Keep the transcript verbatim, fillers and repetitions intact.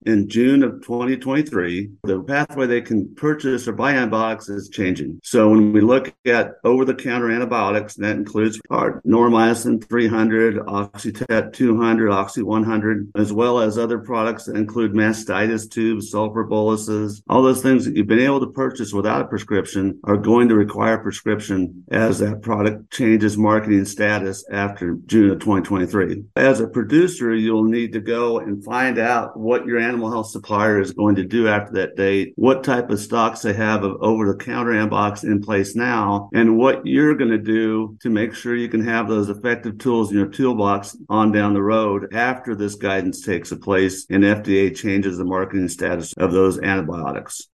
in June of twenty twenty-three, the pathway they can purchase or buy antibiotics is changing. So when we look at over-the-counter antibiotics, that includes our Normycin three hundred, Oxytet two hundred, Oxy one hundred, as well as other products that include mastitis tubes, sulfur boluses, all those things that you've been able to purchase without a prescription are going to require a prescription as that product changes marketing status after June of twenty twenty-three. As a producer, you'll need to go and find out what your animal health supplier is going to do after that date, what type of stocks they have of over-the-counter antibiotics in place now, and what you're going to do to make sure you can have those effective tools in your toolbox on down the road after this guidance takes place and F D A changes the marketing status of those antibiotics.